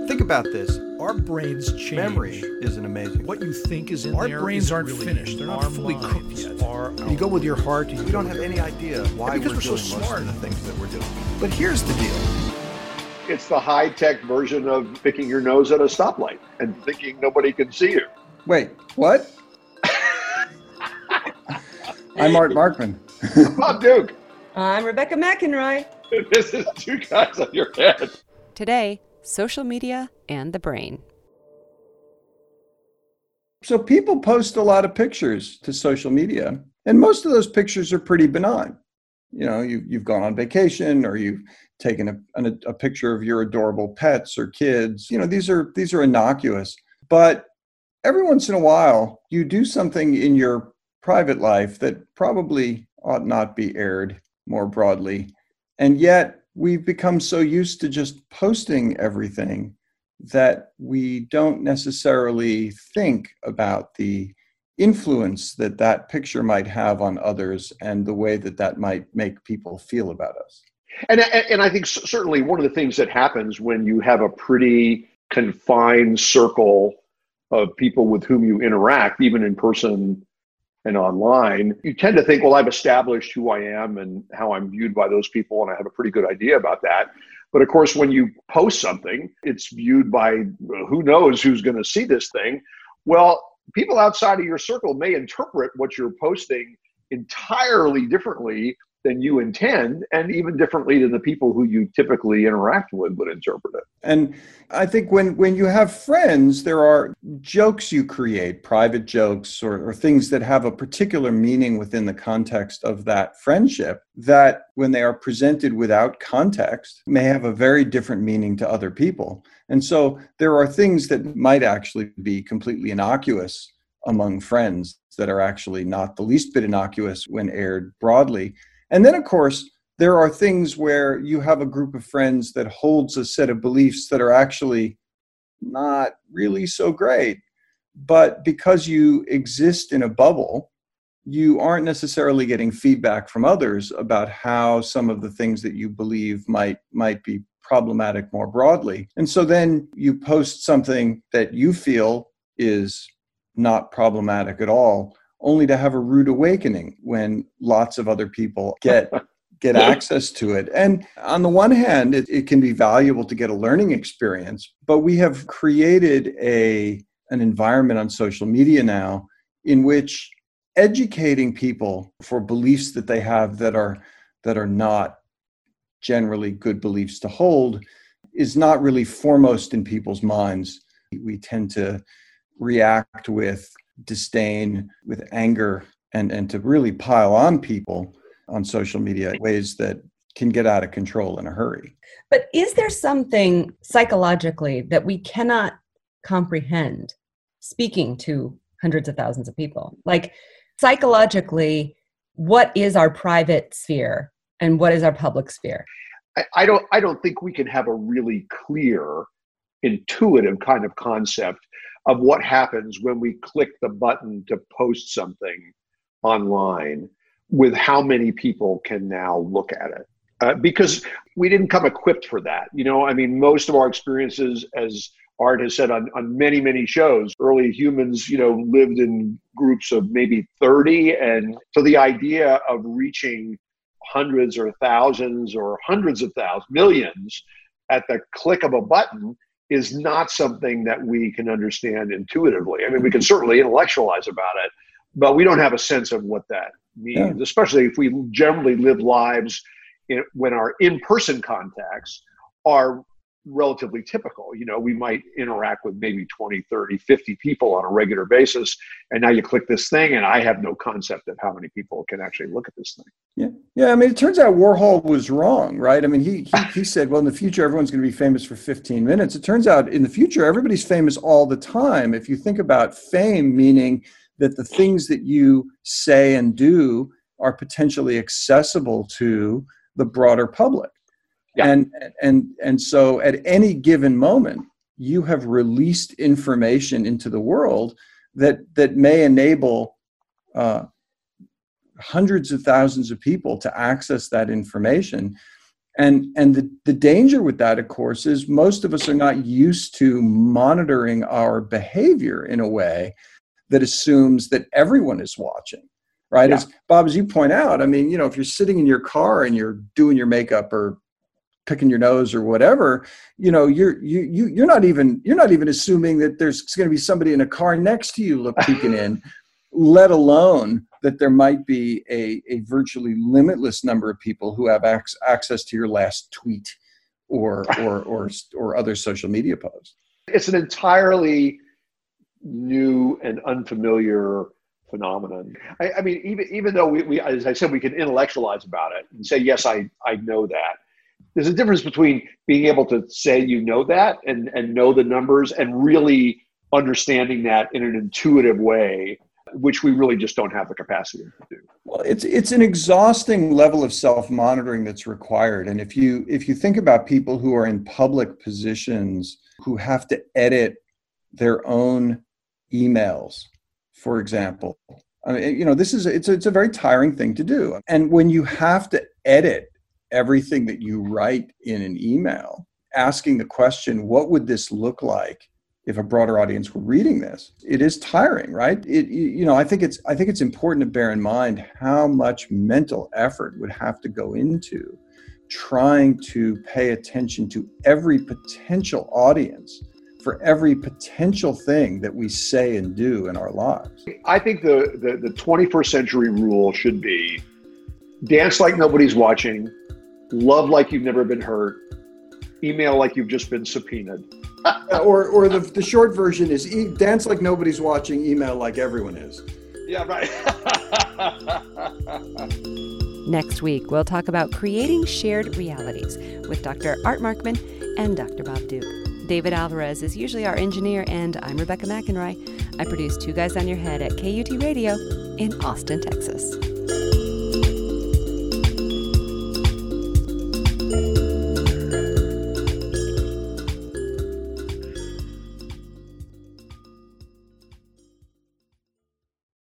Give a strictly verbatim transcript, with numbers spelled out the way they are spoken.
Think about this. Our brains change. Memory isn't amazing. What you think is in Our there. Our brains aren't really finished. They're not fully cooked yet. You go with your heart. You we don't have any idea why because we're, we're doing so most smart. of the things that we're doing. But here's the deal. It's the high-tech version of picking your nose at a stoplight and thinking nobody can see you. Wait, what? I'm Art Markman. Bob Duke. I'm Rebecca McEnroy. This is Two Guys on Your Head. Today, social media and the brain. So people post a lot of pictures to social media, and most of those pictures are pretty benign. You know, you, you've gone on vacation, or you've taken a, a, a picture of your adorable pets or kids. You know, these are these are innocuous. But every once in a while, you do something in your private life that probably ought not be aired more broadly. And yet we've become so used to just posting everything that we don't necessarily think about the influence that that picture might have on others and the way that that might make people feel about us. And, and I think certainly one of the things that happens when you have a pretty confined circle of people with whom you interact, even in person and online, you tend to think, well, I've established who I am and how I'm viewed by those people, and I have a pretty good idea about that. But of course, when you post something, it's viewed by who knows who's going to see this thing. Well, people outside of your circle may interpret what you're posting entirely differently than you intend, and even differently than the people who you typically interact with would interpret it. And I think when, when you have friends, there are jokes you create, private jokes or, or things that have a particular meaning within the context of that friendship that when they are presented without context may have a very different meaning to other people. And so there are things that might actually be completely innocuous among friends that are actually not the least bit innocuous when aired broadly. And then, of course, there are things where you have a group of friends that holds a set of beliefs that are actually not really so great. But because you exist in a bubble, you aren't necessarily getting feedback from others about how some of the things that you believe might, might be problematic more broadly. And so then you post something that you feel is not problematic at all, only to have a rude awakening when lots of other people get get access to it. And on the one hand, it, it can be valuable to get a learning experience, but we have created a an environment on social media now in which educating people for beliefs that they have that are that are not generally good beliefs to hold is not really foremost in people's minds. We tend to react with disdain, with anger, and, and to really pile on people on social media in ways that can get out of control in a hurry. But is there something psychologically that we cannot comprehend speaking to hundreds of thousands of people? Like psychologically, what is our private sphere and what is our public sphere? I, I don't I don't think we can have a really clear, intuitive kind of concept of what happens when we click the button to post something online with how many people can now look at it. Uh, because we didn't come equipped for that. You know, I mean, most of our experiences, as Art has said on, on many, many shows, early humans, you know, lived in groups of maybe thirty. And so the idea of reaching hundreds or thousands or hundreds of thousands, millions at the click of a button is not something that we can understand intuitively. I mean, we can certainly intellectualize about it, but we don't have a sense of what that means, yeah. Especially if we generally live lives in, when our in-person contacts are relatively typical. You know, we might interact with maybe twenty, thirty, fifty people on a regular basis. And now you click this thing and I have no concept of how many people can actually look at this thing. Yeah. Yeah. I mean, it turns out Warhol was wrong, right? I mean, he, he, he said, well, in the future, everyone's going to be famous for fifteen minutes. It turns out in the future, everybody's famous all the time. If you think about fame, meaning that the things that you say and do are potentially accessible to the broader public. Yeah. And, and, and so at any given moment, you have released information into the world that, that may enable uh, hundreds of thousands of people to access that information And, and the, the danger with that, of course, is most of us are not used to monitoring our behavior in a way that assumes that everyone is watching, right? Yeah. As Bob, as you point out, I mean, you know, if you're sitting in your car and you're doing your makeup or picking your nose or whatever, you know, you're you you you're not even you're not even assuming that there's going to be somebody in a car next to you look peeking in, let alone that there might be a a virtually limitless number of people who have ac- access to your last tweet or or or or other social media posts. It's an entirely new and unfamiliar phenomenon. I, I mean, even even though we, we, as I said, we can intellectualize about it and say, yes, I I know that. There's a difference between being able to say you know that and, and know the numbers and really understanding that in an intuitive way, which we really just don't have the capacity to do. Well, it's it's an exhausting level of self-monitoring that's required. And if you if you think about people who are in public positions who have to edit their own emails, for example, I mean, you know, this is it's a, it's a very tiring thing to do. And when you have to edit everything that you write in an email, asking the question, what would this look like if a broader audience were reading this? It is tiring, right? It, you know, I think it's, I think it's important to bear in mind how much mental effort would have to go into trying to pay attention to every potential audience for every potential thing that we say and do in our lives. I think the, the, the twenty-first century rule should be dance like nobody's watching, love like you've never been hurt, email like you've just been subpoenaed. or or the, the short version is e- dance like nobody's watching, email like everyone is. Yeah, right. Next week, we'll talk about creating shared realities with Doctor Art Markman and Doctor Bob Duke. David Alvarez is usually our engineer, and I'm Rebecca McEnroy. I produce Two Guys on Your Head at K U T Radio in Austin, Texas.